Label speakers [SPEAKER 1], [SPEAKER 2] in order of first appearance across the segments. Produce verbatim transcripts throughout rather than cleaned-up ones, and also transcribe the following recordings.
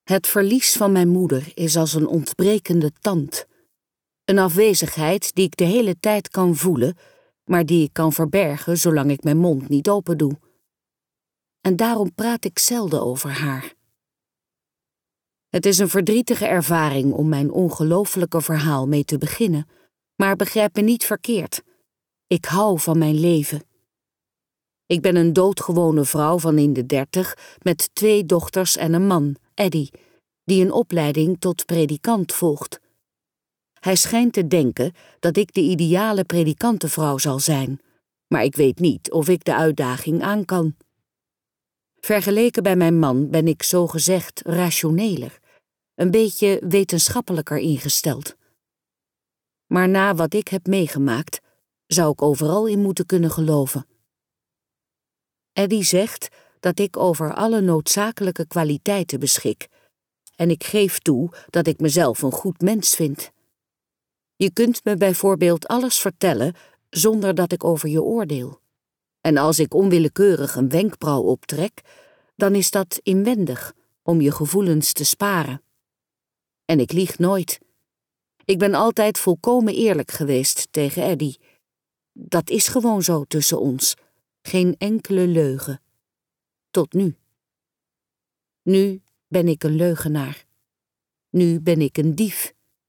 [SPEAKER 1] Het verlies van mijn moeder is als een ontbrekende tand. Een afwezigheid die ik de hele tijd kan voelen, maar die ik kan verbergen zolang ik mijn mond niet open doe. En daarom praat ik zelden over haar. Het is een verdrietige ervaring om mijn ongelooflijke verhaal mee te beginnen, maar begrijp me niet verkeerd. Ik hou van mijn leven. Ik ben een doodgewone vrouw van in de dertig met twee dochters en een man, Eddie, die een opleiding tot predikant volgt. Hij schijnt te denken dat ik de ideale predikantenvrouw zal zijn, maar ik weet niet of ik de uitdaging aan kan. Vergeleken bij mijn man ben ik zogezegd rationeler, een beetje wetenschappelijker ingesteld. Maar na wat ik heb meegemaakt, zou ik overal in moeten kunnen geloven. Eddie zegt dat ik over alle noodzakelijke kwaliteiten beschik, en ik geef toe dat ik mezelf een goed mens vind. Je kunt me bijvoorbeeld alles vertellen zonder dat ik over je oordeel. En als ik onwillekeurig een wenkbrauw optrek, dan is dat inwendig, om je gevoelens te sparen. En ik lieg nooit. Ik ben altijd volkomen eerlijk geweest tegen Eddie. Dat is gewoon zo tussen ons. Geen enkele leugen. Tot nu. Nu ben ik een leugenaar. Nu ben ik een dief.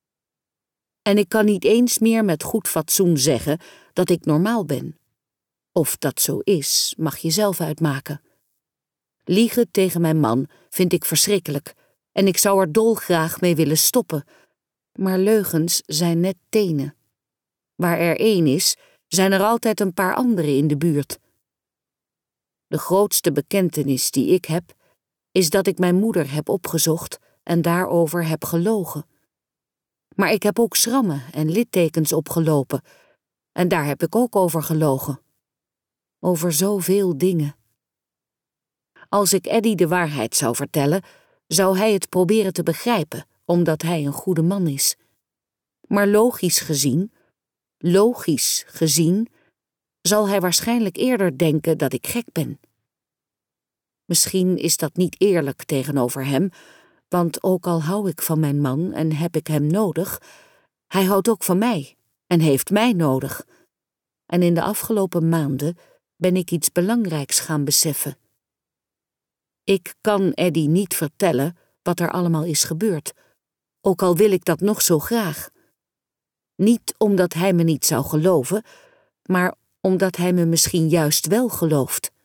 [SPEAKER 1] En ik kan niet eens meer met goed fatsoen zeggen dat ik normaal ben. Of dat zo is, mag je zelf uitmaken. Liegen tegen mijn man vind ik verschrikkelijk en ik zou er dolgraag mee willen stoppen. Maar leugens zijn net tenen. Waar er één is, zijn er altijd een paar andere in de buurt. De grootste bekentenis die ik heb, is dat ik mijn moeder heb opgezocht en daarover heb gelogen. Maar ik heb ook schrammen en littekens opgelopen en daar heb ik ook over gelogen. Over zoveel dingen. Als ik Eddie de waarheid zou vertellen, zou hij het proberen te begrijpen, omdat hij een goede man is. Maar logisch gezien, logisch gezien, zal hij waarschijnlijk eerder denken dat ik gek ben. Misschien is dat niet eerlijk tegenover hem, want ook al hou ik van mijn man en heb ik hem nodig, hij houdt ook van mij en heeft mij nodig. En in de afgelopen maanden ben ik iets belangrijks gaan beseffen. Ik kan Eddie niet vertellen wat er allemaal is gebeurd, ook al wil ik dat nog zo graag. Niet omdat hij me niet zou geloven, maar omdat hij me misschien juist wel gelooft.